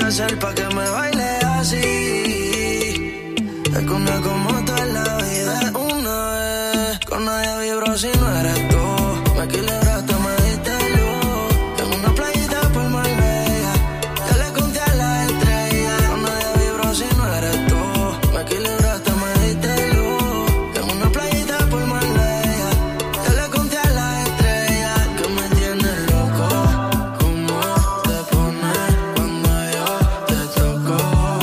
hacer pa' que me baile así? Es que una como tú en la vida es una vez. Con nadie vibro si no eres tú. Me equilibraste, me diste luz. En una playita por Marbella, ya le conté a la estrella. Con nadie vibro si no eres tú. Me equilibraste, me diste luz. En una playita por Marbella, ya le conté a la estrella. Que me tienes loco, como te pones cuando yo te toco.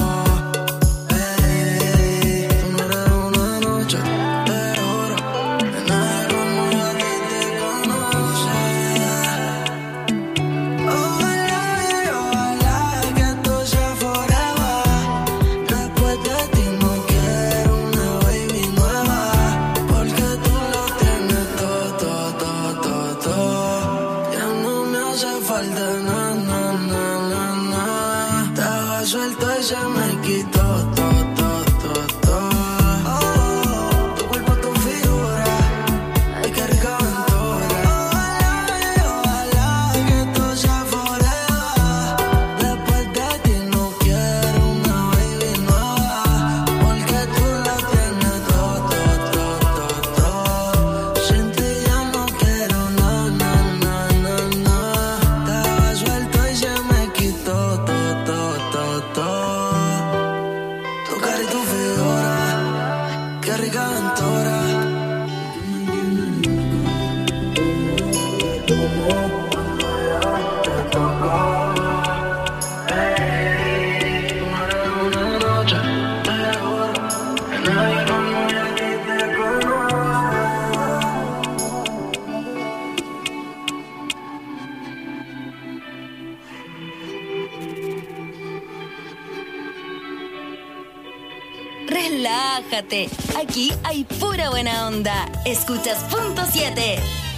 Hey, tú no eres una noche, te juro, que nadie como yo a ti te conoce. Ojalá que esto sea forever. Después de ti no quiero una baby nueva, porque tú lo tienes todo. Ya no me hace falta nada. Estaba suelto y se me quitó todo. Tu cuerpo, tu figura, ay qué rica aventura. Ojalá que esto sea forever. Después de ti no quiero una baby nueva, porque tú lo tienes todo. Sin ti ya no quiero nada. Estaba suelto y se me quitó todo. Tu cara y tu figura, qué rica aventura. Una noche, te juro, que nadie como yo a ti te conoce. Relájate, aquí hay pura buena onda. Escuchas Punto 7.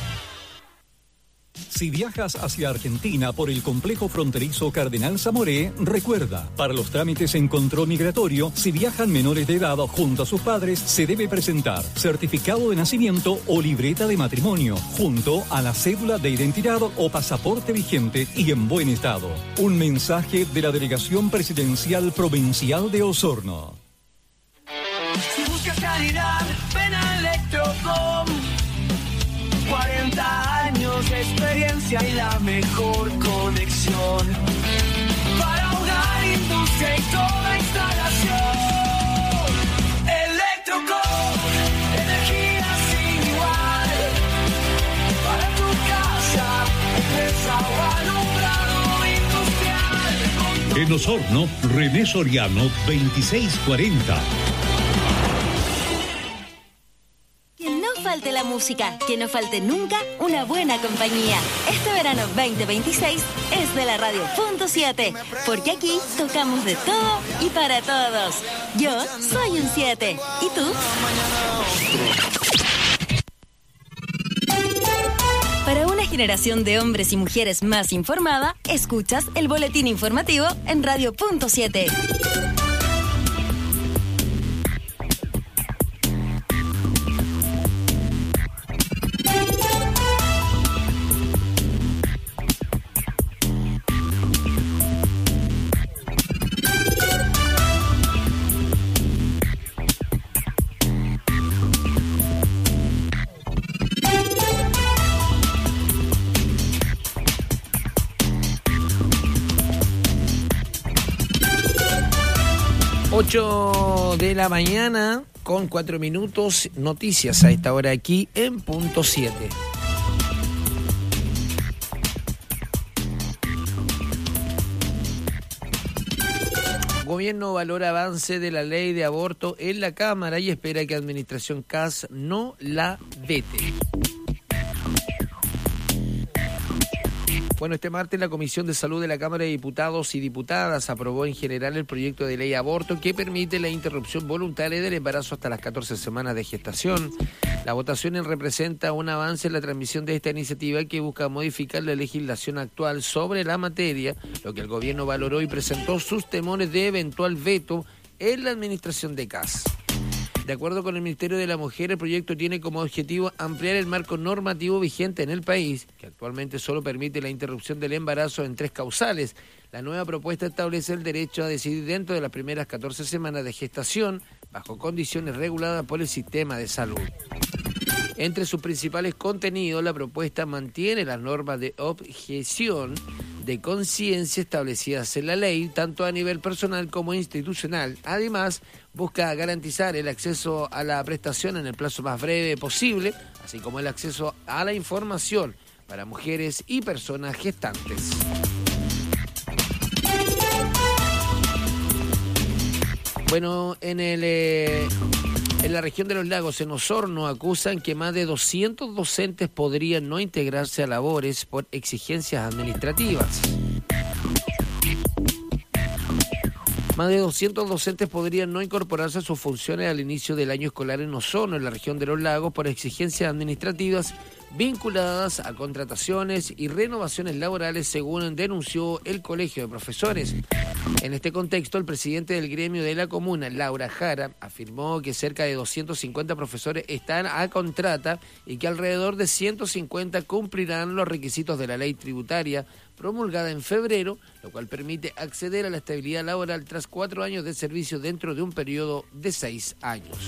Si viajas hacia Argentina por el complejo fronterizo Cardenal Zamoré, recuerda, para los trámites en control migratorio, si viajan menores de edad junto a sus padres, se debe presentar certificado de nacimiento o libreta de matrimonio, junto a la cédula de identidad o pasaporte vigente y en buen estado. Un mensaje de la Delegación Presidencial Provincial de Osorno. Si buscas calidad, ven a Electrocom. 40 años de experiencia y la mejor conexión para hogar, industria y toda instalación. Electrocom, energía sin igual. Para tu casa, empresa o alumbrado industrial. En Osorno, René Soriano, 2640. Que no falte la música, que no falte nunca una buena compañía. Este verano 2026 es de la radio Punto 7, porque aquí tocamos de todo y para todos. Yo soy un 7. ¿Y tú? Para una generación de hombres y mujeres más informada, escuchas el boletín informativo en Radio Punto 7. De la mañana con 4 minutos, noticias a esta hora aquí en Punto 7. Gobierno valora avance de la ley de aborto en la Cámara y espera que Administración Kast no la vete. Bueno, este martes la Comisión de Salud de la Cámara de Diputados y Diputadas aprobó en general el proyecto de ley aborto que permite la interrupción voluntaria del embarazo hasta las 14 semanas de gestación. La votación representa un avance en la transmisión de esta iniciativa que busca modificar la legislación actual sobre la materia, lo que el gobierno valoró y presentó sus temores de eventual veto en la administración de Kast. De acuerdo con el Ministerio de la Mujer, el proyecto tiene como objetivo ampliar el marco normativo vigente en el país, que actualmente solo permite la interrupción del embarazo en 3 causales. La nueva propuesta establece el derecho a decidir dentro de las primeras 14 semanas de gestación, bajo condiciones reguladas por el sistema de salud. Entre sus principales contenidos, la propuesta mantiene las normas de objeción de conciencia establecidas en la ley, tanto a nivel personal como institucional. Además, busca garantizar el acceso a la prestación en el plazo más breve posible, así como el acceso a la información para mujeres y personas gestantes. Bueno, en la región de los lagos, en Osorno, acusan que más de 200 docentes podrían no integrarse a labores por exigencias administrativas. Más de 200 docentes podrían no incorporarse a sus funciones al inicio del año escolar en Osorno, en la región de los lagos, por exigencias administrativas vinculadas a contrataciones y renovaciones laborales, según denunció el Colegio de Profesores. En este contexto, el presidente del gremio de la comuna, Laura Jara, afirmó que cerca de 250 profesores están a contrata y que alrededor de 150 cumplirán los requisitos de la ley tributaria promulgada en febrero, lo cual permite acceder a la estabilidad laboral tras 4 años de servicio dentro de un periodo de 6 años.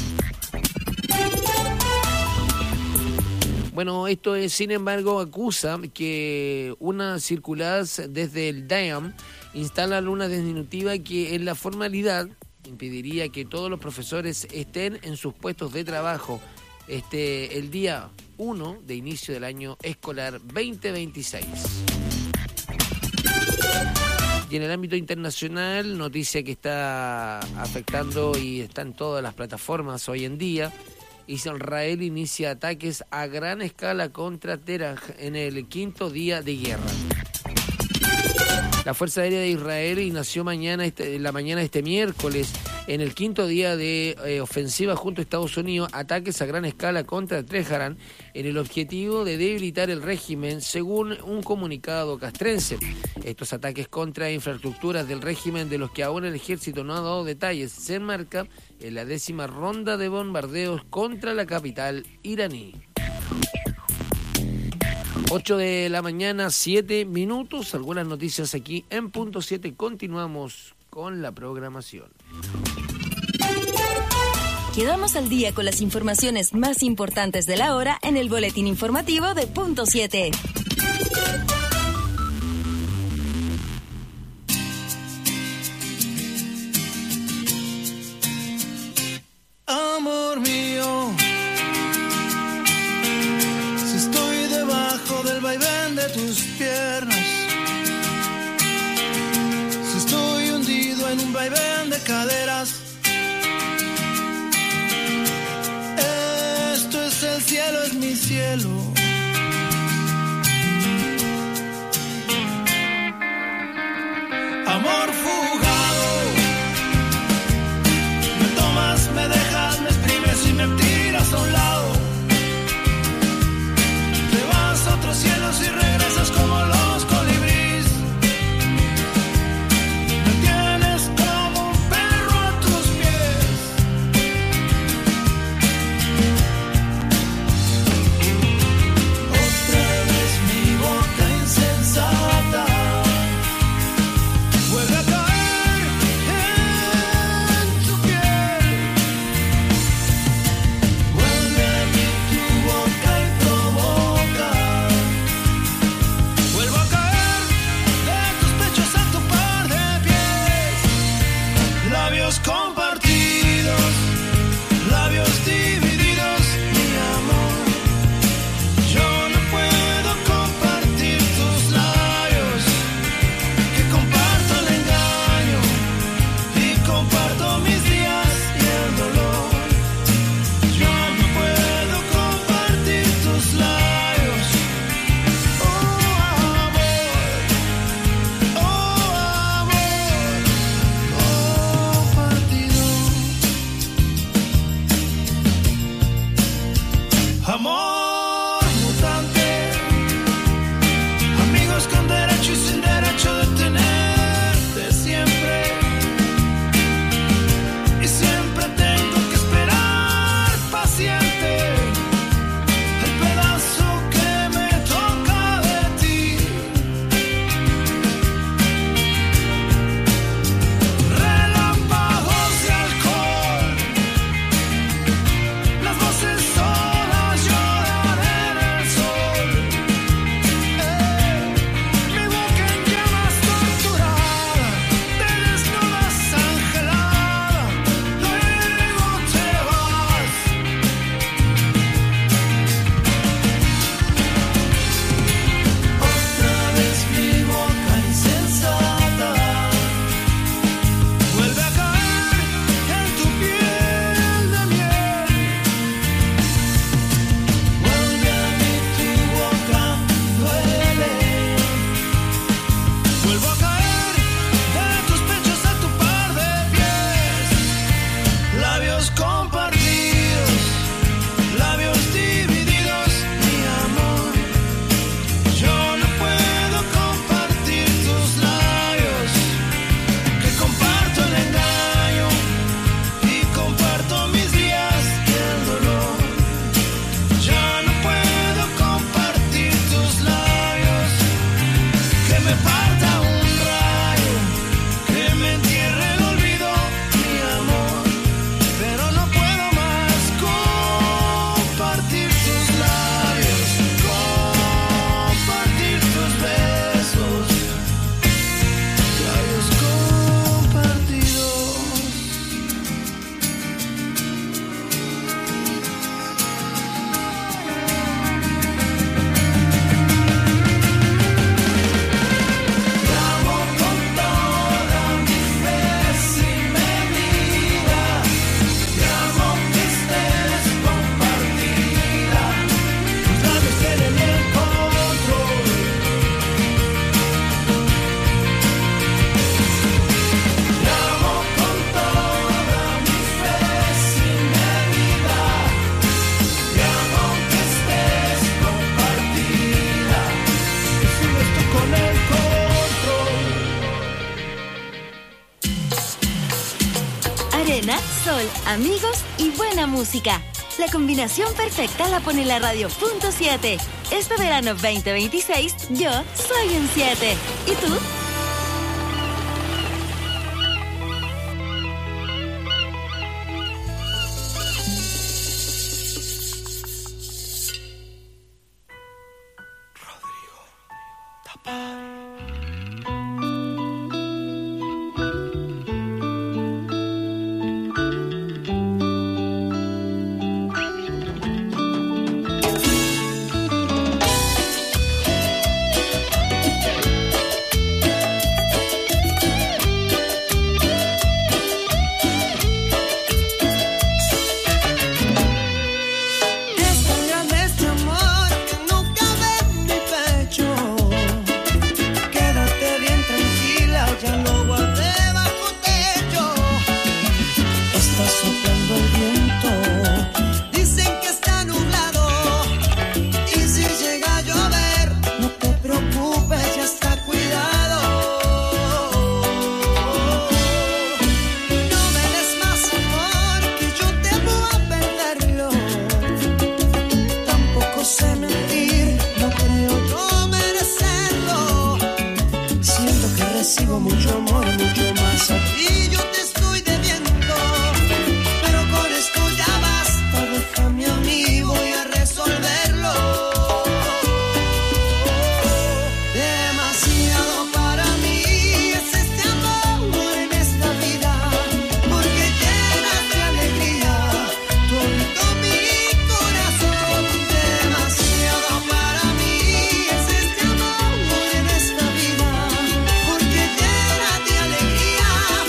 Bueno, esto es, sin embargo, acusa que unas circuladas desde el DAEM instalan una disminutiva que en la formalidad impediría que todos los profesores estén en sus puestos de trabajo el día 1 de inicio del año escolar 2026. Y en el ámbito internacional, noticia que está afectando y está en todas las plataformas hoy en día: Israel inicia ataques a gran escala contra Teherán en el 5º día de guerra. La Fuerza Aérea de Israel inició la mañana de este miércoles, en el 5º día de ofensiva junto a Estados Unidos, ataques a gran escala contra Teherán en el objetivo de debilitar el régimen, según un comunicado castrense. Estos ataques contra infraestructuras del régimen, de los que aún el ejército no ha dado detalles, se enmarca en la 10ª ronda de bombardeos contra la capital iraní. 8 de la mañana, 7 minutos. Algunas noticias aquí en Punto 7. Continuamos con la programación. Quedamos al día con las informaciones más importantes de la hora en el boletín informativo de Punto 7. Amor mío, si estoy debajo del vaivén de tus piernas, si estoy hundido en un vaivén de caderas, esto es el cielo, es mi cielo. Amor fugado, me tomas, me dejas, me exprimes y me tiras a un lado. Te vas a otros cielos y regresas como los colibríes. Me tienes como un perro a tus pies. Otra vez mi boca insensata vuelve a caer. Vuelvo a caer de tus pechos a tu par de pies. Labios compartidos, labios divididos, mi amor. Yo no puedo compartir tus labios, que comparto el engaño y comparto mis días y el dolor. Ya no puedo compartir tus labios, que me parta un rayo, que me entierre el olvido, mi amor. Pero no puedo más compartir tus labios, compartir tus besos, labios compartidos. Te amo con toda mi fe, si me miras. Te amo que estés compartida. Tus labios tienen el control. Te amo con toda mi fe, si me miras. Te amo que estés compartida. Y sigues tú con el control. Arena, sol, amigos y buena música. La combinación perfecta la pone la radio Punto 7. Este verano 2026, yo soy un 7. ¿Y tú? Es tan grande este amor que no cabe en mi pecho. Quédate bien tranquila, ya lo guardé bajo techo. Está soplando el viento, dicen que está nublado. Y si llega a llover, no te preocupes, ya está cuidado. No me des más amor, que yo temo a perderlo. Tampoco sé mentir, no creo yo merecerlo. Siento que recibo mucho amor, mucho más a ti yo te estoy debiendo. Pero con esto ya basta, déjame a mí, voy a resolverlo. Demasiado para mí es este amor en esta vida, porque llenas de alegría todo mi corazón. Demasiado para mí es este amor en esta vida, porque llenas de alegría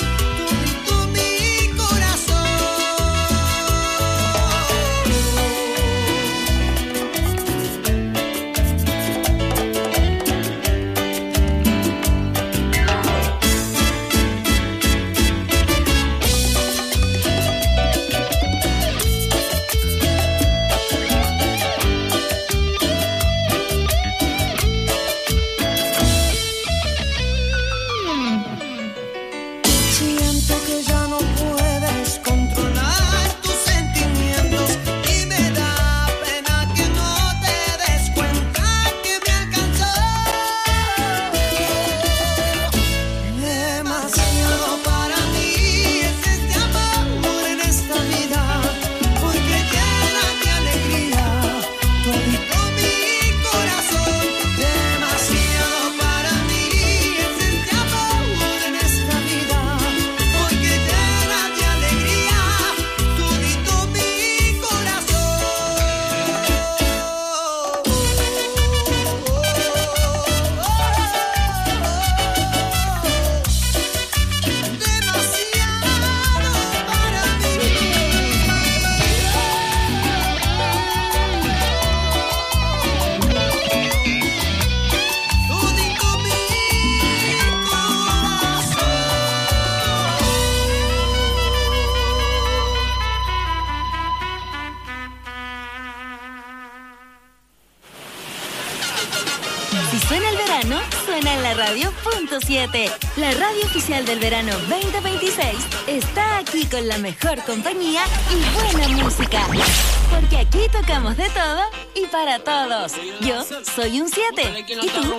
la radio.7. La radio oficial del verano 2026 está aquí con la mejor compañía y buena música. Porque aquí tocamos de todo y para todos. Yo soy un 7. ¿Y tú?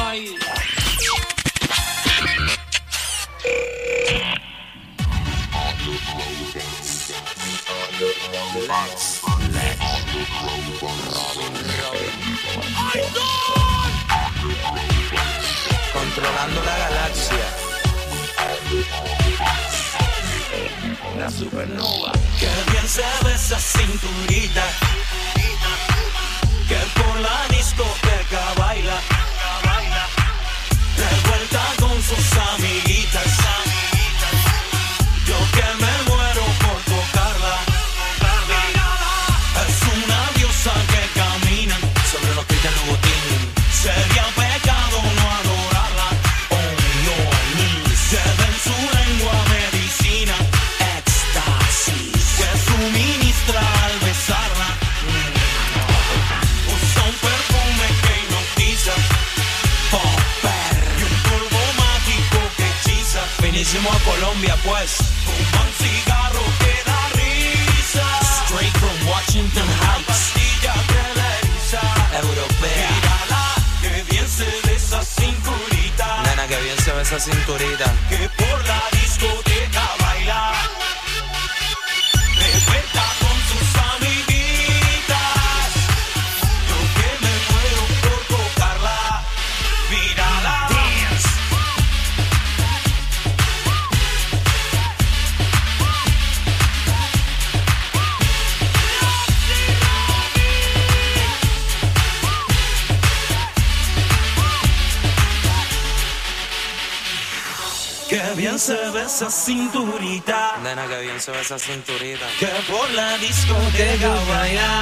Controlando la galaxia. La supernova. Qué bien se ve esa cinturita, que por la discoteca baila, revuelta con sus amiguitas. Yo que me muero por tocarla. Es una diosa que camina sobre los pies del botín. Sería pecado no adorarla. Oh no, lleva en su lengua medicina, éxtasis, que suministra al besarla. Usa un perfume que hipnotiza, popper, y un polvo mágico que hechiza. Finísimo a Colombia pues, fuma un cigarro que da risa. Straight from Washington Heights, pastilla que le eriza. Europea. Mírala, que bien se ve esa cinturita. Nena, que bien se ve esa cinturita. Que por la discoteca baila, revuelta con sus amiguitas. Yo que me muero por tocarla. Mírala. Dance. Que bien se ve esa cinturita, Nena, que bien se ve esa cinturita. que por la discoteca baila,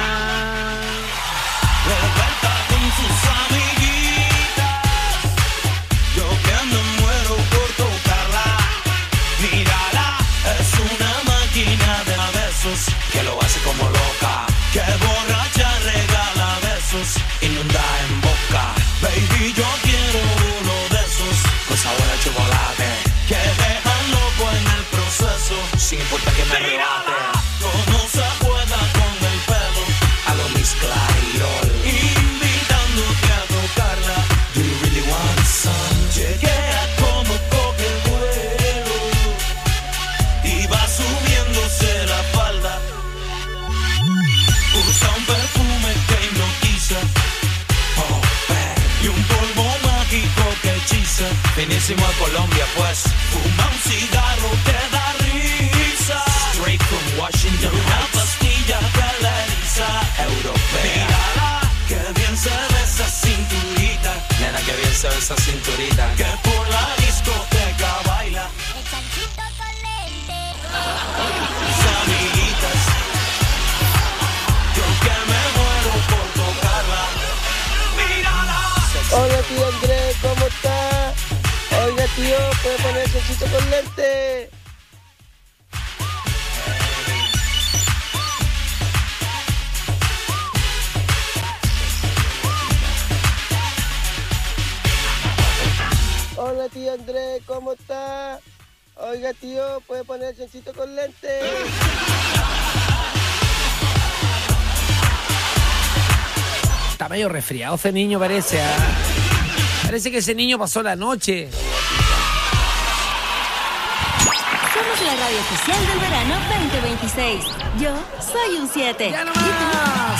revuelta con sus amiguitas. Yo que me muero por tocarla. Mírala, es una máquina de besos, Que lo hace como loca. que borracha regala besos, Inunda en boca. baby yo quiero uno de esos, Con sabor a chocolate. que dejan loco en el proceso. Sin importar que me arrebate. Como se juega con el pelo, A lo Miss Clairol. invitándote a tocarla. Do you really want some? Chequea como coge el vuelo y va subiéndose la falda. Usa un perfume que hipnotiza, Popper. y un polvo mágico que hechiza. Finísimo a Colombia pues. Fuma un cigarro que da risa. Straight from Washington Una Heights. pastilla que le eriza. Europea. Mírala, que bien se ve esa cinturita, Nena, que bien se ve esa cinturita. que por la discoteca baila. Sus amiguitas. Yo que me muero por tocarla. Mírala. Hola tío Andrés, ¿cómo está? Oiga tío, ¿puede poner chanchito con lente? Hola tío Andrés, ¿cómo está? Oiga tío, ¿puede poner chanchito con lente? Está medio resfriado ese niño, parece. Parece que ese niño pasó la noche. Somos la radio oficial del verano 2026. Yo soy un 7. ¡Ya no más!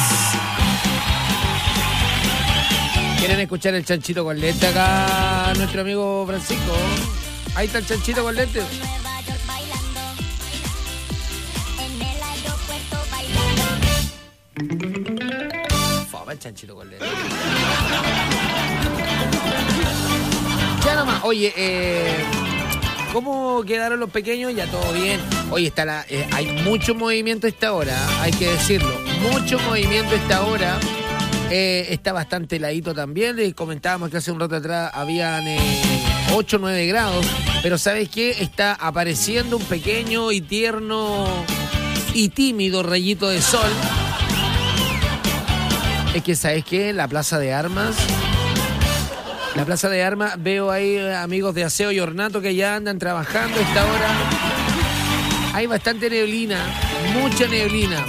¿Quieren escuchar el chanchito con lente acá, nuestro amigo Francisco? Ahí está el chanchito con lente. Fama el chanchito con lente. Ya nomás. Oye, ¿cómo quedaron los pequeños? Ya todo bien. Oye, hay mucho movimiento a esta hora, hay que decirlo. Mucho movimiento a esta hora. Está bastante heladito también. Les comentábamos que hace un rato atrás habían 8 o 9 grados. Pero ¿sabes qué? Está apareciendo un pequeño y tierno y tímido rayito de sol. Es que, ¿sabes qué? La Plaza de Armas La Plaza de Armas, veo ahí amigos de Aseo y Ornato que ya andan trabajando a esta hora. Hay bastante neblina, mucha neblina.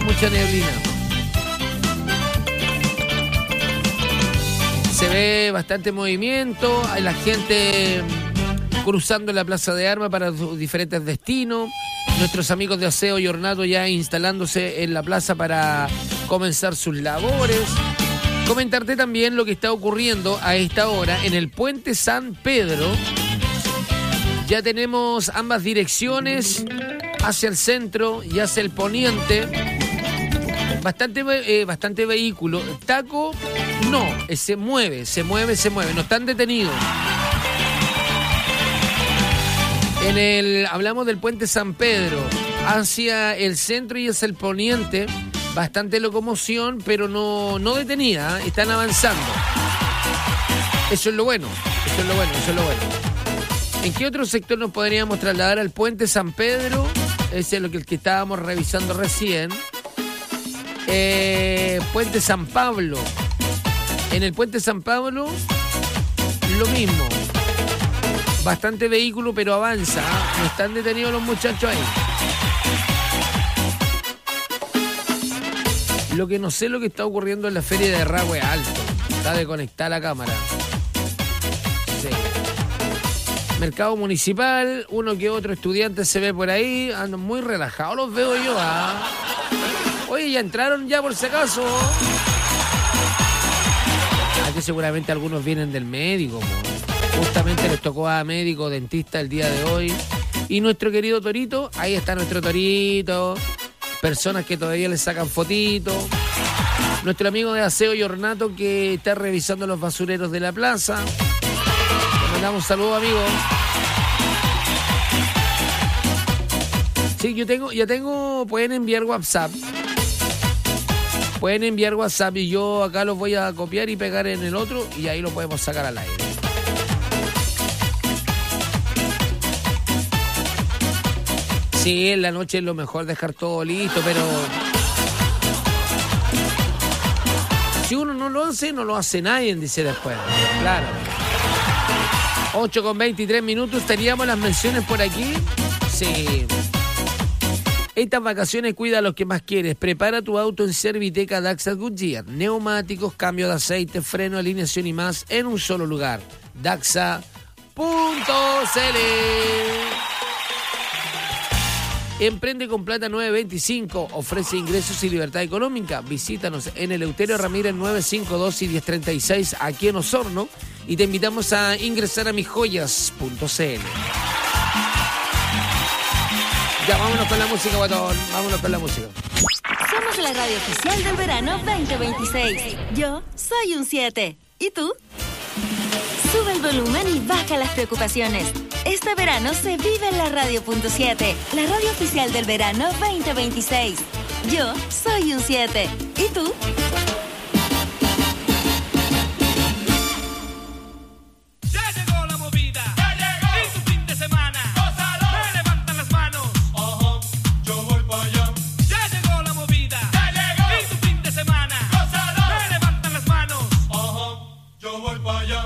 Se ve bastante movimiento, hay la gente cruzando la Plaza de Armas para sus diferentes destinos. Nuestros amigos de Aseo y Ornato ya instalándose en la plaza para comenzar sus labores. Comentarte también lo que está ocurriendo a esta hora en el Puente San Pedro. Ya tenemos ambas direcciones, hacia el centro y hacia el poniente. Bastante vehículo. Taco, no, se mueve, no están detenidos. Hablamos del Puente San Pedro, hacia el centro y hacia el poniente. Bastante locomoción, pero no detenida, están avanzando. Eso es lo bueno. ¿En qué otro sector nos podríamos trasladar al Puente San Pedro? Ese es el que estábamos revisando recién. Puente San Pablo. En el Puente San Pablo, lo mismo. Bastante vehículo, pero avanza. No están detenidos los muchachos ahí. Lo que no sé lo que está ocurriendo en la feria de Rahue Alto. Está desconectada la cámara. Sí. Mercado municipal, uno que otro estudiante se ve por ahí. Andan muy relajados, los veo yo. Oye, ya entraron ya por si acaso. Aquí seguramente algunos vienen del médico. Justamente les tocó a médico, dentista el día de hoy. Y nuestro querido Torito, ahí está nuestro Torito. Personas que todavía le sacan fotitos. Nuestro amigo de Aseo y Ornato que está revisando los basureros de la plaza. Le mandamos un saludo, amigo. Sí, ya tengo, pueden enviar WhatsApp. Y yo acá los voy a copiar y pegar en el otro y ahí lo podemos sacar al aire. Sí, en la noche es lo mejor dejar todo listo, pero si uno no lo hace nadie, dice después. Claro. 8:23, teníamos las menciones por aquí. Sí. Estas vacaciones cuida a los que más quieres. Prepara tu auto en Serviteca Daxa Goodyear. Neumáticos, cambio de aceite, freno, alineación y más en un solo lugar. Daxa.cl. Emprende con Plata 925, ofrece ingresos y libertad económica. Visítanos en Eleuterio Ramírez 952 y 1036 aquí en Osorno y te invitamos a ingresar a misjoyas.cl. Ya, vámonos con la música, guatón. Vámonos con la música. Somos la radio oficial del verano 2026. Yo soy un 7. ¿Y tú? Sube el volumen y baja las preocupaciones. Este verano se vive en la Radio.7, la radio oficial del verano 2026. Yo soy un 7. ¿Y tú? Ya llegó la movida. Ya llegó. Y tu fin de semana. Gózalo. Me levantan las manos. Ojo, yo voy para allá. Ya llegó la movida. Ya llegó. Y tu fin de semana. Gózalo. Me levantan las manos. Ojo, yo voy para allá.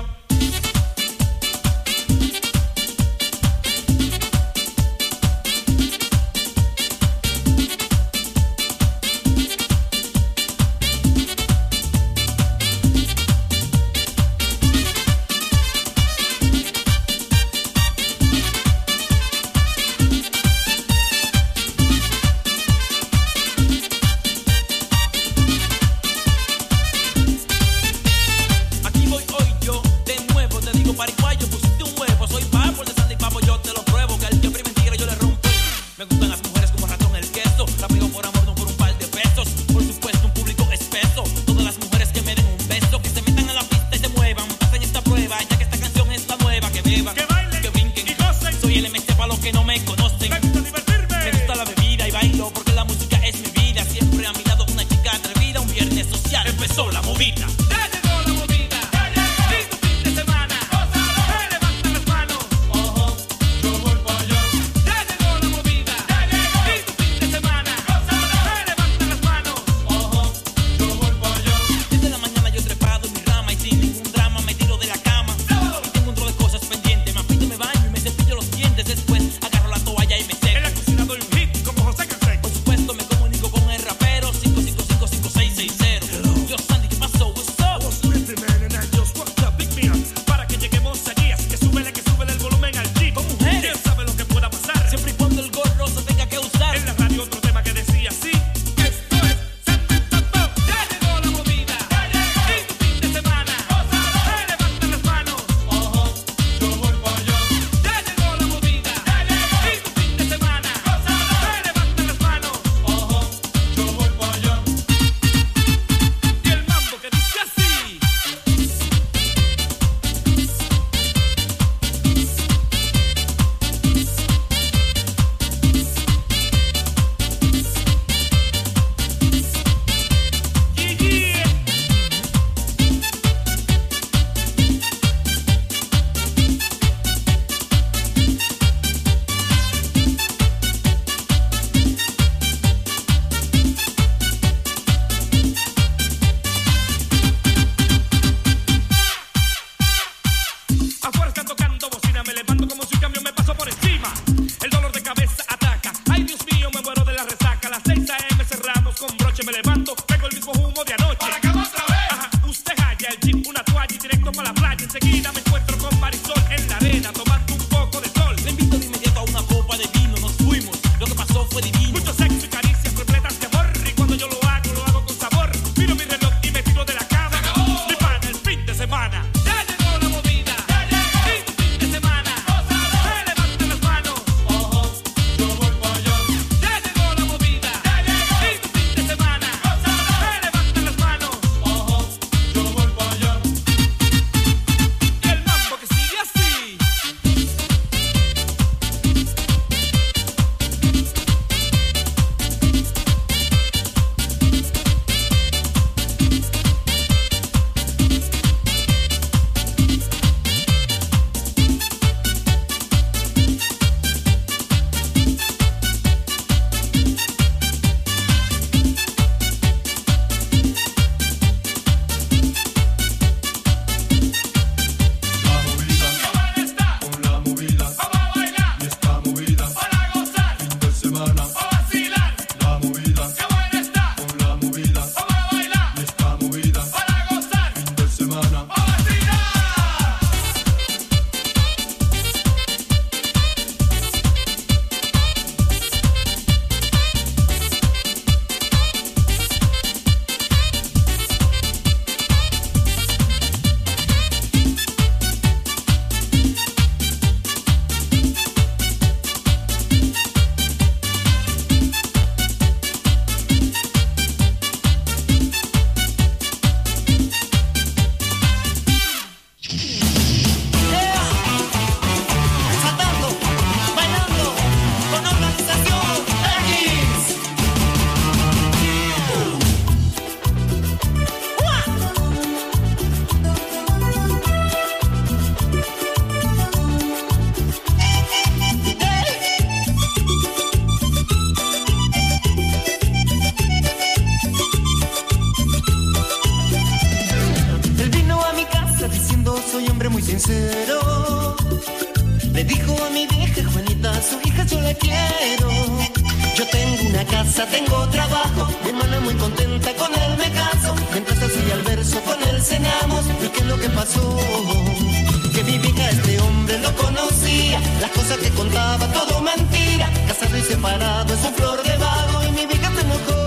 Le dijo a mi vieja Juanita, su hija yo la quiero. Yo tengo una casa, tengo trabajo, mi hermana muy contenta, con él me caso. Mientras hacía el verso, con él cenamos. ¿Y qué es lo que pasó? Que mi vieja este hombre lo conocía, las cosas que contaba, todo mentira. Casado y separado, es un flor de vago, y mi vieja se enojó.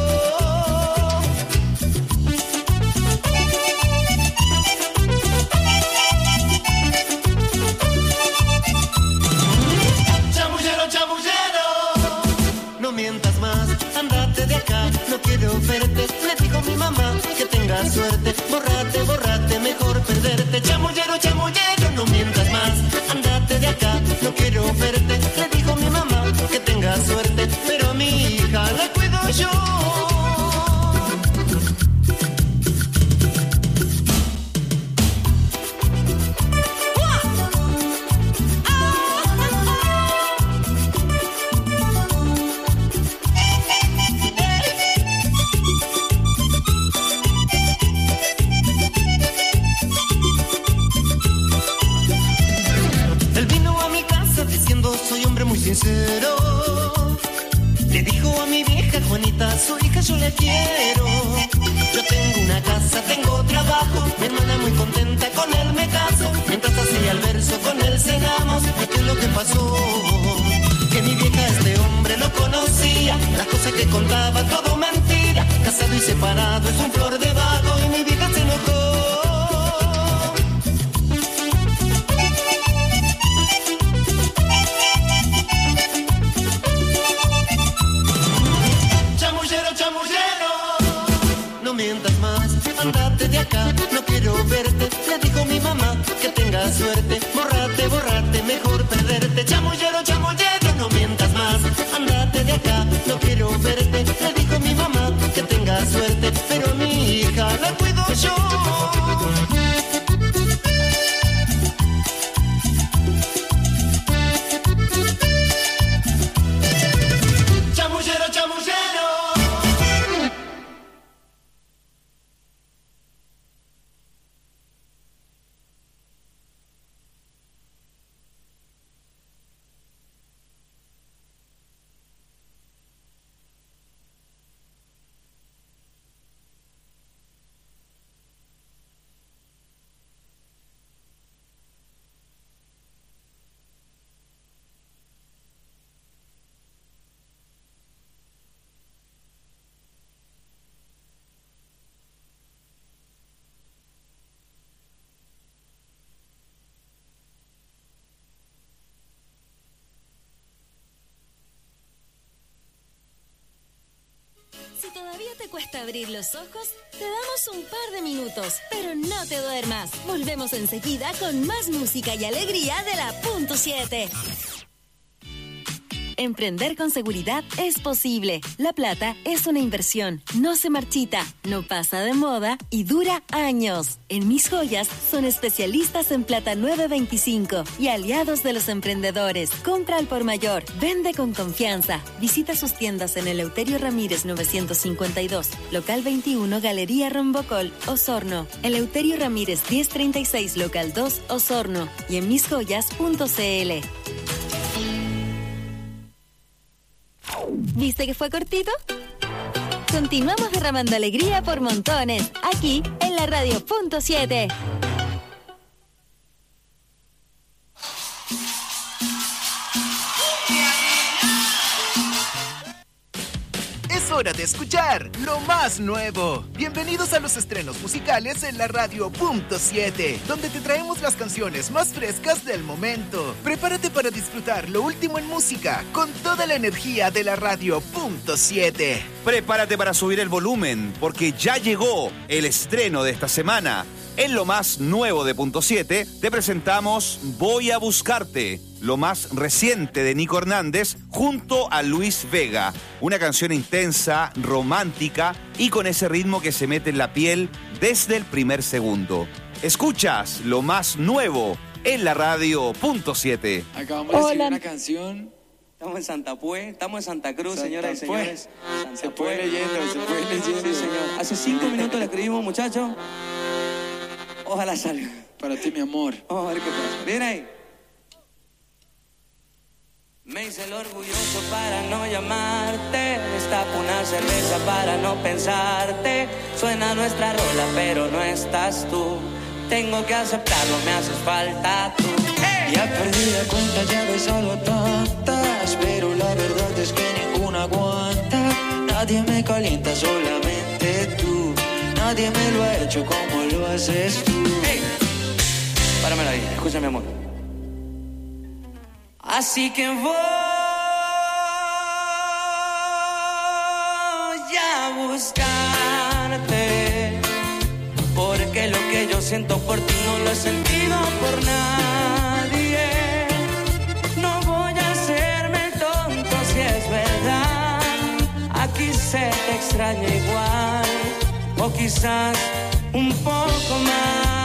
Mientas más, andate de acá, no quiero verte. Le dijo mi mamá que tengas suerte. Bórrate, bórrate, mejor perderte. Chamullero, chamullero, no mientas más, andate de acá, no quiero verte. Le dijo mi mamá que tengas suerte, pero a mi hija la cuido yo. Sincero, le dijo a mi vieja Juanita, su hija yo la quiero. Yo tengo una casa, tengo trabajo, mi hermana muy contenta, con él me caso. Mientras hacía el verso, con él cenamos. ¿Y qué es lo que pasó? Que mi vieja este hombre lo conocía, las cosas que contaba, todo mentira. Casado y separado, es un flor de vago, y mi vieja se enojó. Andate de acá, no quiero verte. Le dijo mi mamá que tengas suerte. Bórrate, bórrate, mejor perderte. Chamullero, chamullero, no mientas más. Andate de acá, no quiero verte. Le dijo mi mamá que tengas suerte, pero mi hija la cuido yo. Chamullero, chamullero. Si todavía te cuesta abrir los ojos, te damos un par de minutos, pero no te duermas. Volvemos enseguida con más música y alegría de la Punto 7. Emprender con seguridad es posible. La plata es una inversión, no se marchita, no pasa de moda y dura años. En Mis Joyas son especialistas en plata 925 y aliados de los emprendedores. Compra al por mayor, vende con confianza. Visita sus tiendas en Eleuterio Ramírez 952, local 21, Galería Rombocol, Osorno. Eleuterio Ramírez 1036, local 2, Osorno. Y en misjoyas.cl. ¿Viste que fue cortito? Continuamos derramando alegría por montones, aquí en la Radio Punto 7. Es hora de escuchar lo más nuevo. Bienvenidos a los estrenos musicales en la Radio Punto 7, donde te traemos las canciones más frescas del momento. Prepárate para disfrutar lo último en música con toda la energía de la Radio Punto 7. Prepárate para subir el volumen, porque ya llegó el estreno de esta semana. En lo más nuevo de Punto 7, te presentamos Voy a Buscarte, lo más reciente de Nico Hernández junto a Luis Vega. Una canción intensa, romántica y con ese ritmo que se mete en la piel desde el primer segundo. Escuchas lo más nuevo en la Radio Punto 7. Acabamos de escribir una canción. Estamos en Santa Pue, estamos en Santa Cruz, señoras y señores. Se fue leyendo. Sí, señor. Hace 5 minutos la escribimos, muchachos. Ojalá salga. Para ti, mi amor. Vamos a ver qué pasa. Bien ahí. Me hice el orgulloso para no llamarte, destapo una cerveza para no pensarte. Suena nuestra rola pero no estás tú, tengo que aceptarlo, me haces falta tú. ¡Hey! Ya perdí la cuenta, ya he besado a tantas, pero la verdad es que ninguna aguanta. Nadie me calienta, solamente tú. Nadie me lo ha hecho como lo haces tú. ¡Hey! Páramela ahí, escúchame amor. Así que voy a buscarte, porque lo que yo siento por ti no lo he sentido por nadie. No voy a hacerme el tonto si es verdad, aquí se te extraña igual, o quizás un poco más.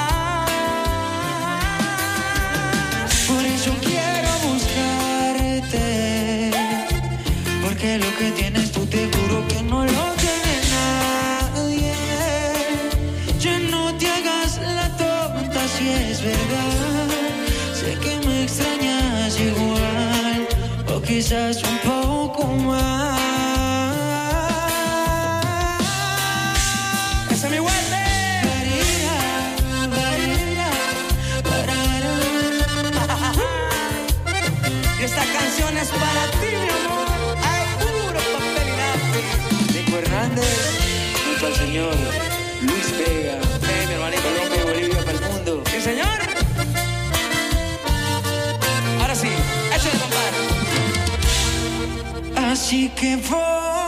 Por eso quiero buscarte, porque lo que tienes tú te juro que no lo tiene nadie. Ya no te hagas la tonta si es verdad, sé que me extrañas igual, o quizás un poco más. ¡Esa es mi vuelta! Y esta canción es para ti, mi amor. Ay, puro papel y lápiz. Nico Hernández, junto al señor Luis Vega. Hey, mi hermanito. Colombia y Bolivia para el mundo. Sí, señor. Ahora sí, échale, compadre. Así que voy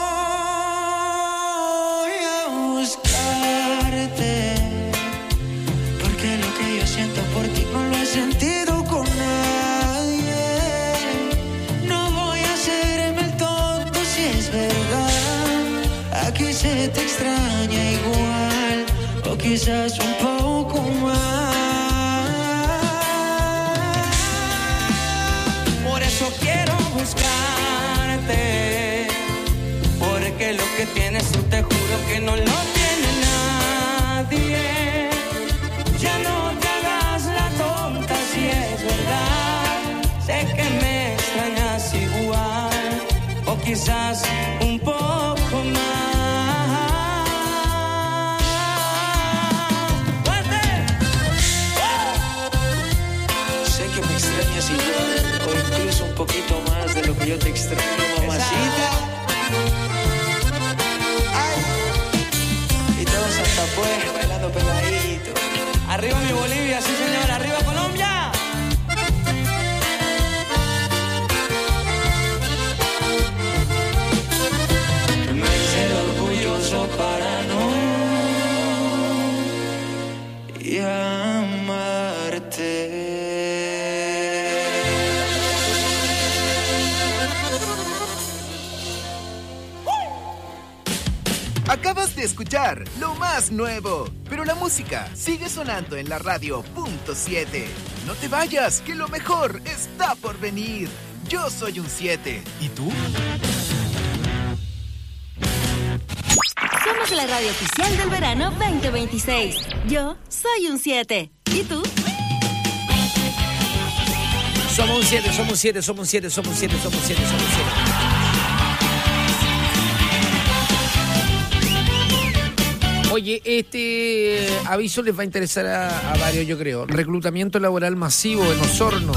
a buscarte, porque lo que yo siento por ti no lo he sentido con nadie. No voy a hacerme el tonto si es verdad, aquí se te extraña igual, o quizás un poco más. Por eso quiero buscarte, porque lo que tienes tú te juro que no lo tiene nadie. Ya no te hagas la tonta si es verdad, sé que me extrañas igual, o quizás un poco más. ¡Fuerte! Sé que me extrañas igual, o incluso un poquito más de lo que yo te extraño, mamacita. Ay. Y todo Santa Puebla bailando pegadito. Arriba mi Bolivia, sí señor, arriba Colombia. Me hice el orgulloso para no llamarte. Acabas de escuchar lo más nuevo, pero la música sigue sonando en la radio .7. No te vayas, que lo mejor está por venir. Yo soy un 7. ¿Y tú? Somos la radio oficial del verano 2026. Yo soy un 7. ¿Y tú? Somos un 7, somos un 7, somos un 7, somos un 7, somos un 7, somos un 7. Oye, este aviso les va a interesar a varios, yo creo. Reclutamiento laboral masivo en Osorno.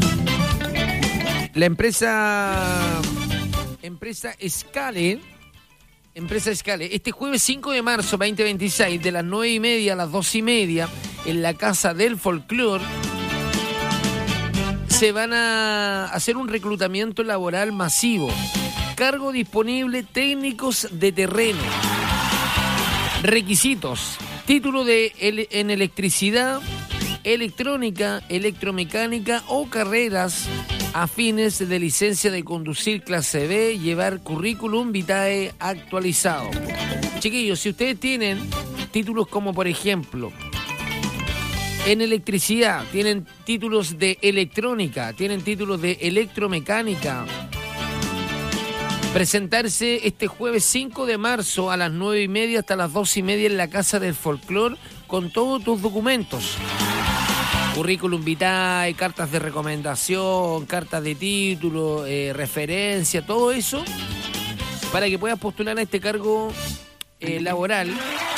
La empresa Escale, este jueves 5 de marzo 2026, de las 9:30 a las 2:30, en la Casa del Folclor, se van a hacer un reclutamiento laboral masivo. Cargo disponible, técnicos de terreno. Requisitos: título en electricidad, electrónica, electromecánica o carreras afines de licencia de conducir clase B, llevar currículum vitae actualizado. Chiquillos, si ustedes tienen títulos como, por ejemplo, en electricidad, tienen títulos de electrónica, tienen títulos de electromecánica, presentarse este jueves 5 de marzo a las 9:30 hasta las 2:30 en la Casa del Folclor con todos tus documentos. currículum vitae, cartas de recomendación, cartas de título, referencia, todo eso, para que puedas postular a este cargo laboral,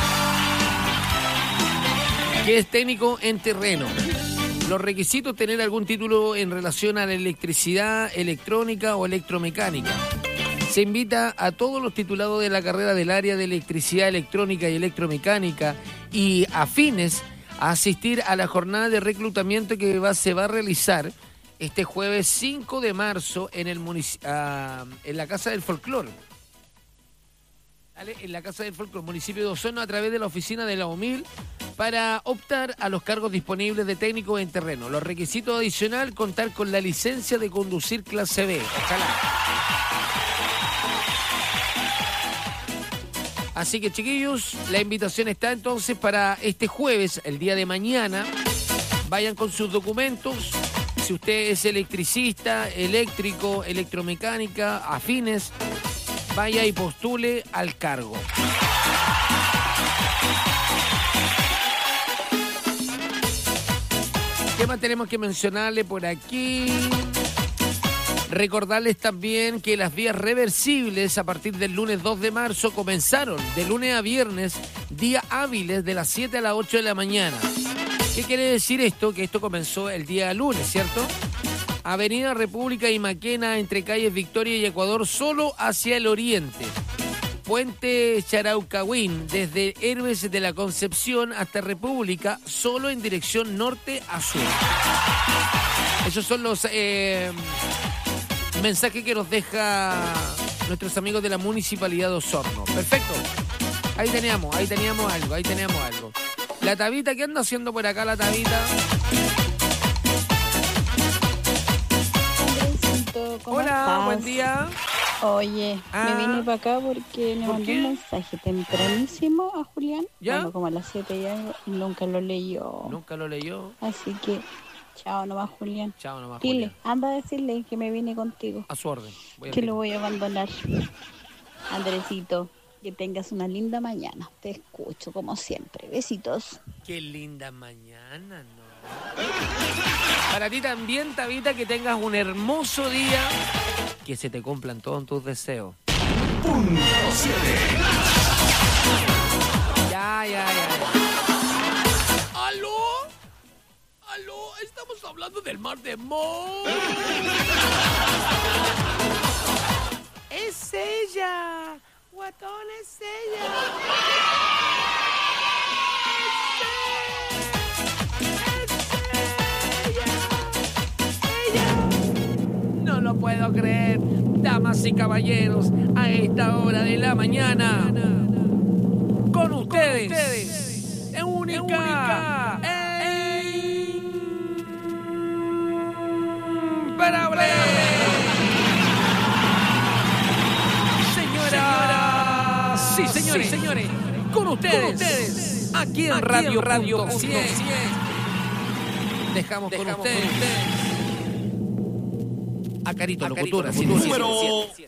que es técnico en terreno. Los requisitos: tener algún título en relación a la electricidad, electrónica o electromecánica. Se invita a todos los titulados de la carrera del área de electricidad, electrónica y electromecánica y afines a asistir a la jornada de reclutamiento que se va a realizar este jueves 5 de marzo en la Casa del Folclor. ¿Vale? En la Casa del Folclor, municipio de Osorno, a través de la oficina de la OMIL, para optar a los cargos disponibles de técnico en terreno. Los requisitos adicional: contar con la licencia de conducir clase B. Ojalá. Así que, chiquillos, la invitación está entonces para este jueves, el día de mañana. Vayan con sus documentos. Si usted es electricista, eléctrico, electromecánica, afines, vaya y postule al cargo. ¿Qué más tenemos que mencionarle por aquí? Recordarles también que las vías reversibles a partir del lunes 2 de marzo comenzaron de lunes a viernes, día hábiles de las 7 a las 8 de la mañana. ¿Qué quiere decir esto? Que esto comenzó el día lunes, ¿cierto? Avenida República y Maquena, entre calles Victoria y Ecuador, solo hacia el oriente. Puente Charaucahuín, desde Héroes de la Concepción hasta República, solo en dirección norte a sur. Esos son los mensajes que nos deja nuestros amigos de la Municipalidad de Osorno. Perfecto. Ahí teníamos algo. La Tabita, ¿qué anda haciendo por acá la Tabita? ¿Cómo Hola, estás? buen día. Oye, me vine para acá porque le mandé un mensaje tempranísimo a Julián. ¿Ya? Bueno, como a las 7 ya, y nunca lo leyó. Nunca lo leyó. Así que, chao nomás, Julián. Chao nomás, Dile, Julián. anda a decirle que me vine contigo. A su orden. Que lo voy a abandonar. Andresito, que tengas una linda mañana. Te escucho como siempre. Besitos. Qué linda mañana, ¿no? Para ti también, Tabita, que tengas un hermoso día. Que se te cumplan todos tus deseos. Ya. ¿Aló? Estamos hablando del Mar de Mo. Es ella. Guatón, es ella. No lo puedo creer, damas y caballeros, a esta hora de la mañana, con ustedes, en única, imparable, señoras, sí señores, con ustedes, aquí en Radio 100. Dejamos con ustedes a Carito Locutora, número 7.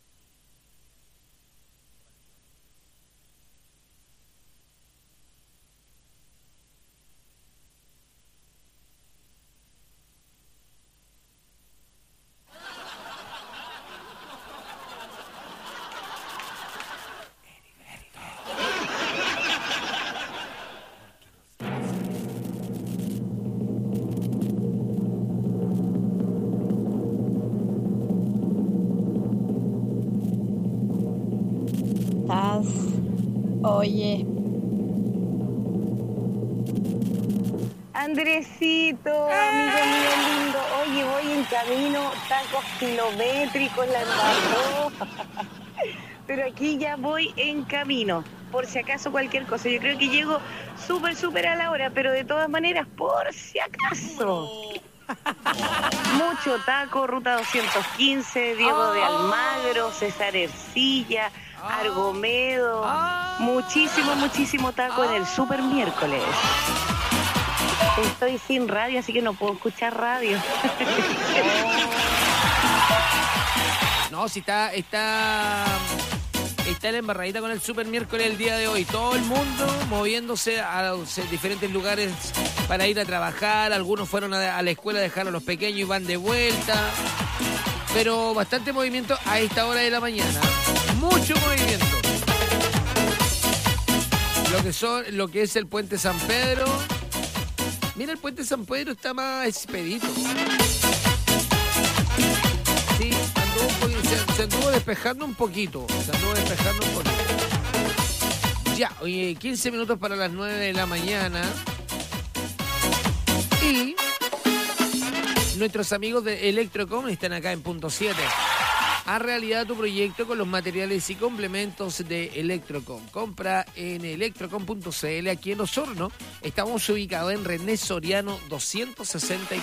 ¿Estás? Oye. Andresito, amigo mío lindo, oye, voy en camino, tacos kilométricos, la embarró. Pero aquí ya voy en camino, por si acaso cualquier cosa. Yo creo que llego súper a la hora, pero de todas maneras, por si acaso. Mucho taco, ruta 215, Diego de Almagro, César Ercilla, Argomedo, muchísimo taco en el Super Miércoles. Estoy sin radio, así que no puedo escuchar radio. No, si está la embarradita con el Super Miércoles el día de hoy. Todo el mundo moviéndose a los diferentes lugares para ir a trabajar, algunos fueron a la escuela a dejar a los pequeños y van de vuelta. Pero bastante movimiento a esta hora de la mañana. Mucho movimiento. Lo que es el Puente San Pedro. Mira, el Puente San Pedro está más expedito. Sí, se anduvo despejando un poquito. Ya, oye, 15 minutos para las 9 de la mañana. Y nuestros amigos de Electrocom están acá en punto 7. Haz realidad tu proyecto con los materiales y complementos de Electrocom. Compra en electrocom.cl aquí en Osorno. Estamos ubicados en René Soriano 264.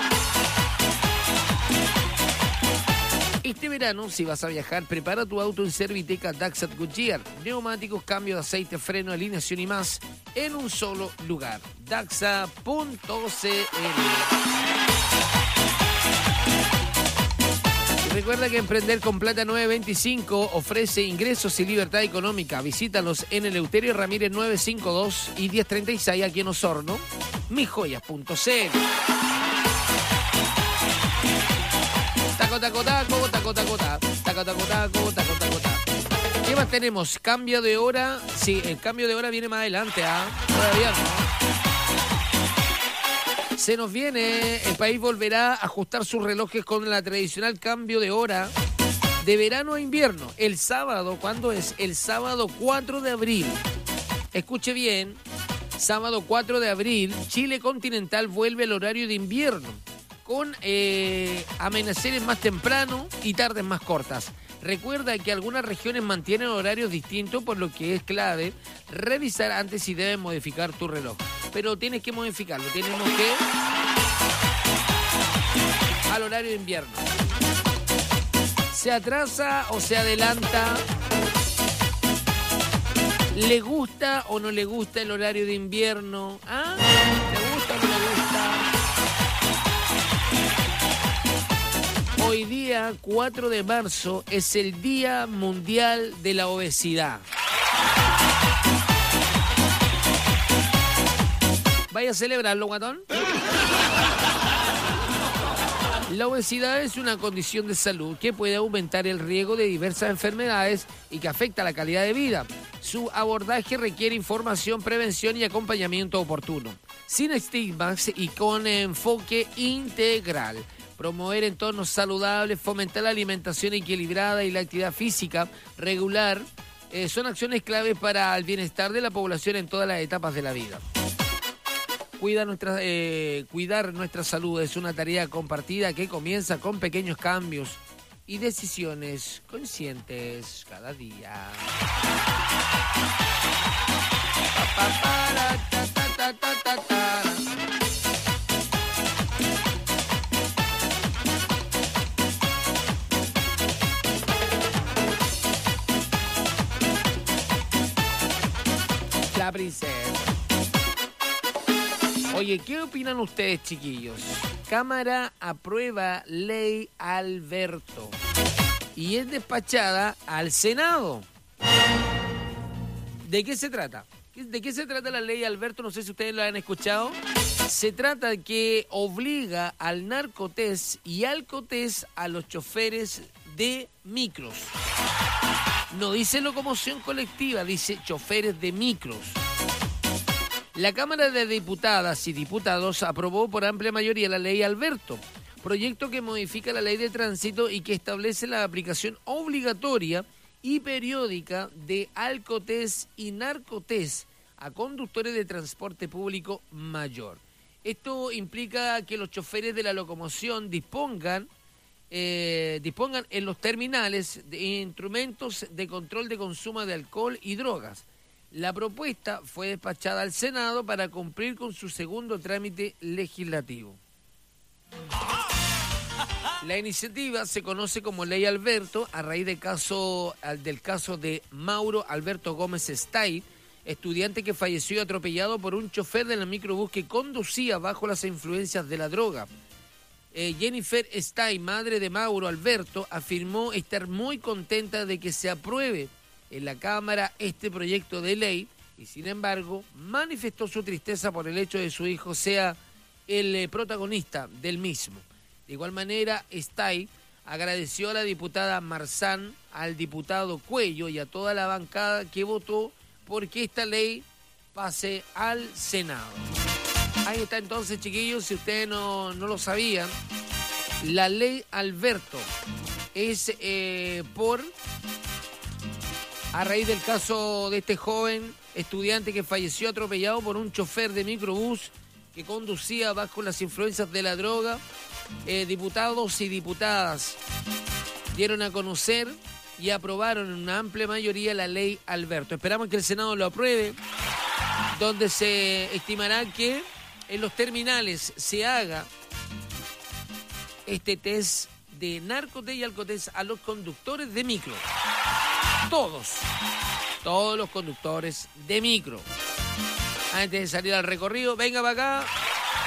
Este verano, si vas a viajar, prepara tu auto en Serviteca Dachshund Goodyear. Neumáticos, cambio de aceite, freno, alineación y más en un solo lugar. Daxa.cl. Recuerda que Emprender con Plata 925 ofrece ingresos y libertad económica. Visítalos en Eleuterio Ramírez 952 y 1036 aquí en Osorno. Misjoyas.cl. ¿Qué más tenemos? Cambio de hora. Sí, el cambio de hora viene más adelante, todavía no. Se nos viene, el país volverá a ajustar sus relojes con la tradicional cambio de hora de verano a invierno. El sábado, ¿cuándo es? El sábado 4 de abril. Escuche bien, sábado 4 de abril, Chile continental vuelve al horario de invierno, con amaneceres más temprano y tardes más cortas. Recuerda que algunas regiones mantienen horarios distintos, por lo que es clave revisar antes si debes modificar tu reloj. Pero tienes que modificarlo, tenemos que al horario de invierno. ¿Se atrasa o se adelanta? ¿Le gusta o no le gusta el horario de invierno? ¿Le gusta o no le gusta? Hoy día, 4 de marzo, es el Día Mundial de la Obesidad. ¿Vaya a celebrarlo, guatón? La obesidad es una condición de salud que puede aumentar el riesgo de diversas enfermedades y que afecta la calidad de vida. Su abordaje requiere información, prevención y acompañamiento oportuno, sin estigmas y con enfoque integral. Promover entornos saludables, fomentar la alimentación equilibrada y la actividad física regular son acciones claves para el bienestar de la población en todas las etapas de la vida. Cuidar nuestra salud es una tarea compartida que comienza con pequeños cambios y decisiones conscientes cada día. La princesa. Oye, ¿qué opinan ustedes, chiquillos? Cámara aprueba ley Alberto y es despachada al Senado. ¿De qué se trata? ¿De qué se trata la ley Alberto? No sé si ustedes la han escuchado. Se trata de que obliga al narcotés y alcotés a los choferes de micros. No dice locomoción colectiva, dice choferes de micros. La Cámara de Diputadas y Diputados aprobó por amplia mayoría la ley Alberto, proyecto que modifica la ley de tránsito y que establece la aplicación obligatoria y periódica de alcotés y narcotés a conductores de transporte público mayor. Esto implica que los choferes de la locomoción dispongan en los terminales de instrumentos de control de consumo de alcohol y drogas. La propuesta fue despachada al Senado para cumplir con su segundo trámite legislativo. La iniciativa se conoce como Ley Alberto a raíz del caso de Mauro Alberto Gómez Stay, estudiante que falleció atropellado por un chofer de la microbús que conducía bajo las influencias de la droga. Jennifer Stay, madre de Mauro Alberto, afirmó estar muy contenta de que se apruebe en la Cámara este proyecto de ley y sin embargo manifestó su tristeza por el hecho de que su hijo sea el protagonista del mismo. De igual manera, Stay agradeció a la diputada Marzán, al diputado Cuello y a toda la bancada que votó porque esta ley pase al Senado. Ahí está entonces, chiquillos, si ustedes no lo sabían, la ley Alberto es a raíz del caso de este joven estudiante que falleció atropellado por un chofer de microbús que conducía bajo las influencias de la droga. Diputados y diputadas dieron a conocer y aprobaron en una amplia mayoría la ley Alberto. Esperamos que el Senado lo apruebe, donde se estimará que en los terminales se haga este test de narcotest y alcotest a los conductores de micro. Todos los conductores de micro. Antes de salir al recorrido, venga para acá.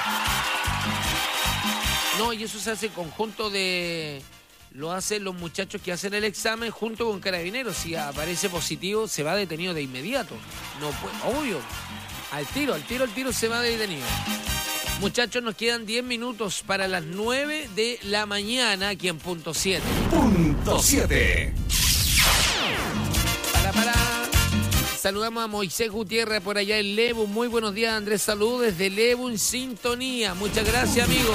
No, y eso se hace en conjunto de... Lo hacen los muchachos que hacen el examen junto con carabineros. Si aparece positivo, se va detenido de inmediato. No puede, obvio. Al tiro se va detenido. Muchachos, nos quedan 10 minutos para las 9 de la mañana aquí en Punto 7. Punto 7. Para. Saludamos a Moisés Gutiérrez por allá en Lebu. Muy buenos días, Andrés. Saludos desde Lebu en sintonía. Muchas gracias, amigos.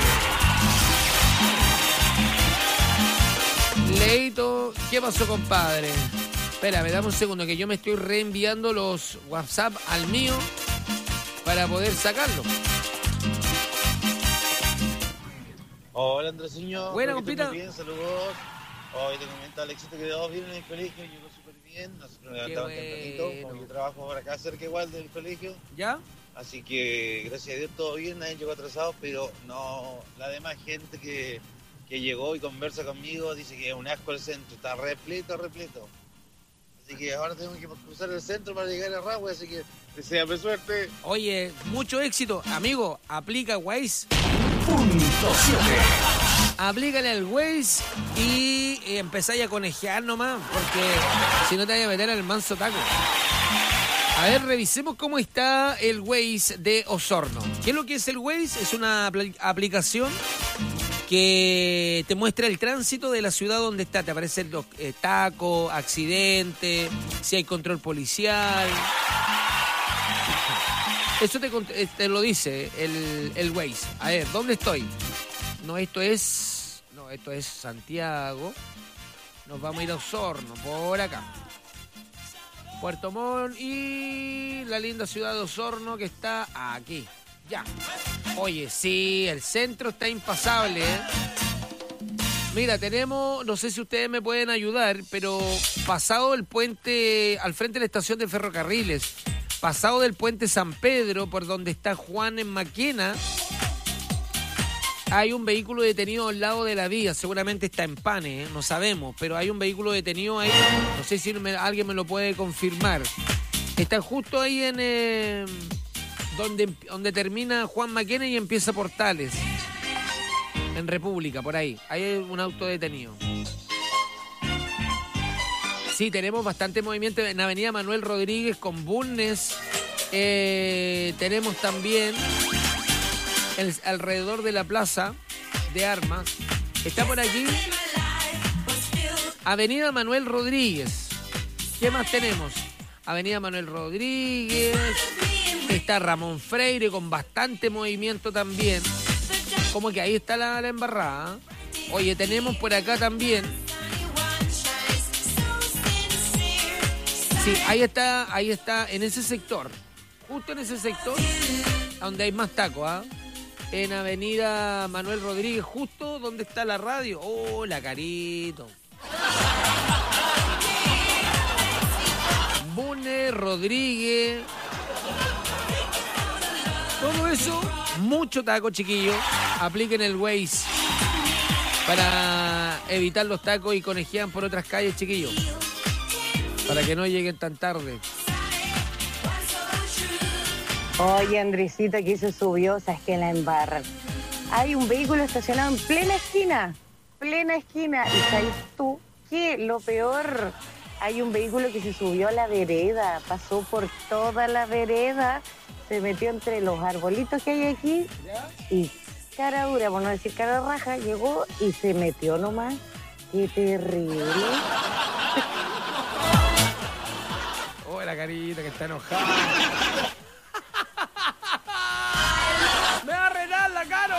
Leito, ¿qué pasó, compadre? Espera, me dame un segundo que yo me estoy reenviando los WhatsApp al mío para poder sacarlo. Hola, Andresiño. Buena, compita. Muy bien, saludos. Hoy te comento, Alexito, que quedó bien en el colegio, llegó súper bien. Nosotros nos levantamos tempranito, como yo trabajo por acá cerca igual del colegio. ¿Ya? Así que, gracias a Dios, todo bien, nadie llegó atrasado, pero no, la demás gente que llegó y conversa conmigo dice que es un asco el centro, está repleto. Así que ahora tengo que cruzar el centro para llegar a Rahue, así que deséame suerte. Oye, mucho éxito. Amigo, aplica Waze. Punto 7. Aplícale al Waze y empezáis a conejear nomás, porque si no te vas a meter al manso taco. A ver, revisemos cómo está el Waze de Osorno. ¿Qué es lo que es el Waze? Es una aplicación que te muestra el tránsito de la ciudad donde está. Te aparecen los tacos, accidentes, si hay control policial. Eso te lo dice el Waze. A ver, ¿dónde estoy? Esto es Santiago. Nos vamos a ir a Osorno, por acá. Puerto Montt y la linda ciudad de Osorno que está aquí. Ya. Oye, sí, el centro está impasable, ¿eh? Mira, tenemos, no sé si ustedes me pueden ayudar, pero pasado el puente, al frente de la estación de ferrocarriles, pasado del puente San Pedro, por donde está Juan en Maquena, hay un vehículo detenido al lado de la vía. Seguramente está en Pane, no sabemos, pero hay un vehículo detenido ahí. No sé si alguien me lo puede confirmar. Está justo ahí en donde termina Juan Maquena y empieza Portales. En República, por ahí. Ahí hay un auto detenido. Sí, tenemos bastante movimiento en Avenida Manuel Rodríguez con Bulnes. Tenemos también alrededor de la Plaza de Armas. Está por aquí Avenida Manuel Rodríguez. ¿Qué más tenemos? Avenida Manuel Rodríguez. Está Ramón Freire con bastante movimiento también. Como que ahí está la embarrada. Oye, tenemos por acá también. Sí, ahí está, en ese sector. Justo en ese sector, donde hay más tacos, ¿ah? En Avenida Manuel Rodríguez, justo donde está la radio. Hola, Carito. Bune, Rodríguez. Todo eso, mucho taco, chiquillos. Apliquen el Waze para evitar los tacos y conejean por otras calles, chiquillos. Para que no lleguen tan tarde. Oye, Andresito, aquí se subió, sabes que la embarran. Hay un vehículo estacionado en plena esquina. Y sabes tú que lo peor Hay un vehículo que se subió a la vereda, pasó por toda la vereda, se metió entre los arbolitos que hay aquí y cara dura, por no decir cara raja, llegó y se metió nomás. ¡Qué terrible! Oh, la carita que está enojada. ¡Me va a renar la Caro!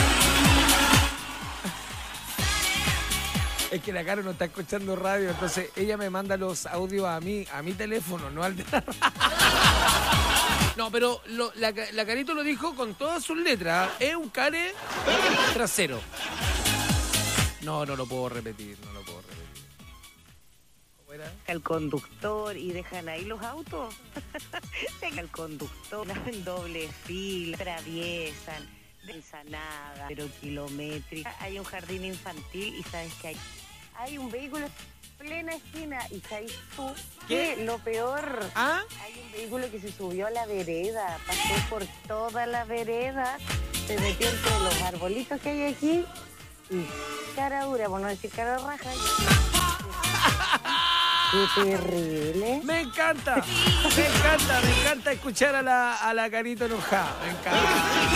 Es que la Caro no está escuchando radio, entonces ella me manda los audios a mi teléfono, no al de la radio. No, pero la Carito lo dijo con todas sus letras. Es un care trasero. No lo puedo repetir, ¿Cómo era? El conductor y dejan ahí los autos. El conductor, en doble fila, atraviesan, nada, pero kilométrica. Hay un jardín infantil y sabes que hay un vehículo en plena esquina y sabes tú que lo peor, hay un vehículo que se subió a la vereda, pasó por toda la vereda, se metió entre los arbolitos que hay aquí y cara dura, por no decir cara raja. ¡Qué terrible! Me encanta escuchar a la Carito enojada. Me encanta.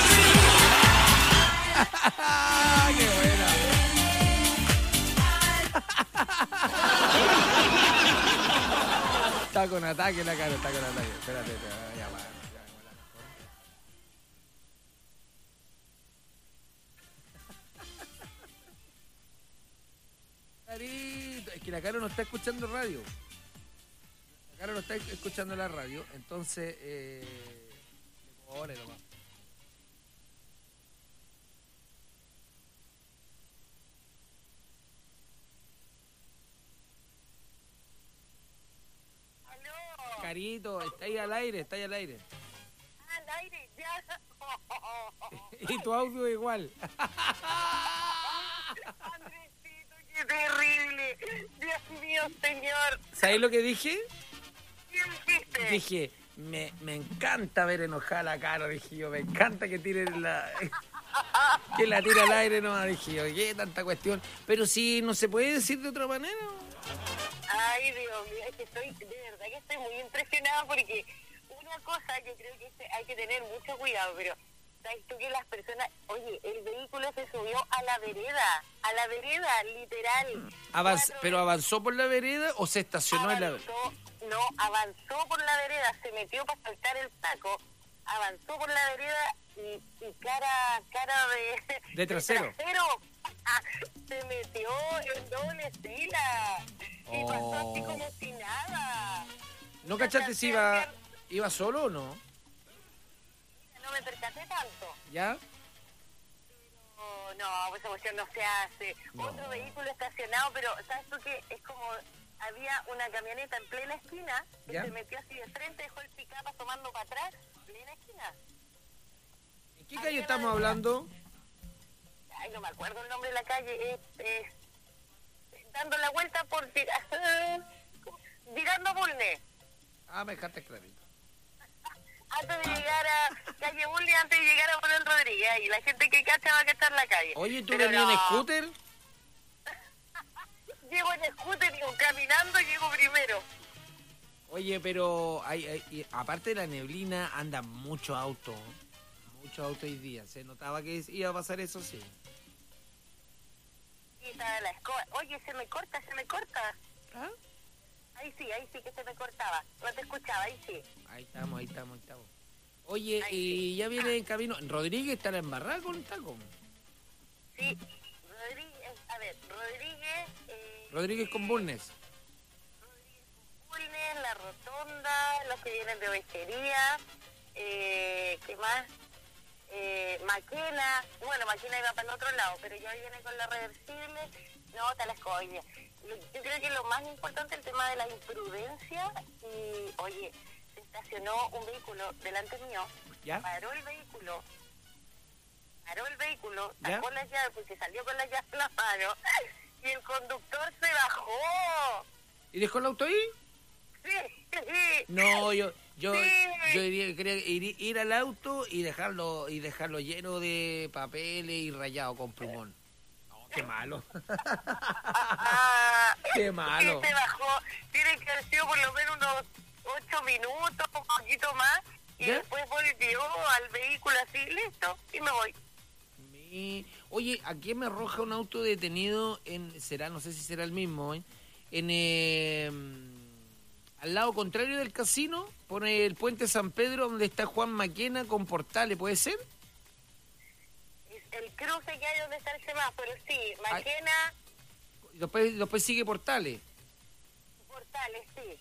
¡Qué buena! Está con ataque la Caro, está con ataque. Espérate, te voy a llamar. Carito, es que la Caro no está escuchando radio. La Caro no está escuchando la radio, entonces le pone nomás. Carito, está ahí al aire. Al aire, ya. Y tu audio igual. Andresito, qué terrible. Dios mío, señor. ¿Sabes lo que dije? ¿Qué dijiste? Dije, me encanta ver enojada a la Caro, dije yo. Me encanta que tire que la tire al aire, no, dije yo. ¿Qué tanta cuestión? Pero si no se puede decir de otra manera. Ay, Dios mío, es que de verdad que estoy muy impresionada porque una cosa que creo que hay que tener mucho cuidado, pero ¿sabes tú que las personas, oye, el vehículo se subió a la vereda, literal. ¿Pero avanzó por la vereda o se estacionó en la vereda? No, avanzó por la vereda, se metió para saltar el taco, avanzó por la vereda y cara de trasero. Se metió en doble fila y pasó así como si nada. ¿No cachaste si iba solo o no? No me percaté tanto. ¿Ya? No, esa cuestión no se hace. No. Otro vehículo estacionado, pero ¿sabes tú qué? Es como había una camioneta en plena esquina que se metió así de frente, dejó el pick-up asomando para atrás, plena esquina. ¿En qué calle estamos hablando? Ay, no me acuerdo el nombre de la calle. Dando la vuelta por Virando Bulnes. Me dejaste clarito. Antes de llegar a calle Bulnes, antes de llegar a Manuel Rodríguez, y la gente que cacha va a cachar la calle. Oye, ¿tú venías en scooter? Llego en scooter, digo, caminando llego primero. Oye, pero aparte de la neblina, anda mucho auto hoy día. Se notaba que iba a pasar eso, sí. Sí, está la escoba. Oye, se me corta. ¿Ah? Ahí sí que se me cortaba. No te escuchaba, ahí sí. Ahí estamos. Oye, ahí y sí. Ya viene en camino. ¿Rodríguez está embarrada con el taco? Sí, Rodríguez con Bulnes. La Rotonda, los que vienen de Ovejería, ¿qué más? Maquena, bueno, Maquena iba para el otro lado, pero ya viene con la reversible, no, está la escoba. Yo creo que lo más importante es el tema de la imprudencia y, oye, se estacionó un vehículo delante mío, ¿ya? Paró el vehículo, sacó las llaves porque salió con las llaves en la mano y el conductor se bajó. ¿Y dejó el auto ahí? Sí. No, yo diría que ir al auto y dejarlo lleno de papeles y rayado con plumón. No, qué malo. Qué malo. Se bajó, tiene tiene que haber sido por lo menos unos 8 minutos, un poquito más, y ¿Ya? después volvió al vehículo así, listo, y me voy. Oye, aquí me arroja un auto detenido no sé si será el mismo, al lado contrario del casino, por el puente San Pedro, donde está Juan Maquena con Portales, ¿puede ser? El cruce que hay donde está el semáforo, sí, Maquena, Después sigue Portales. Portales, sí.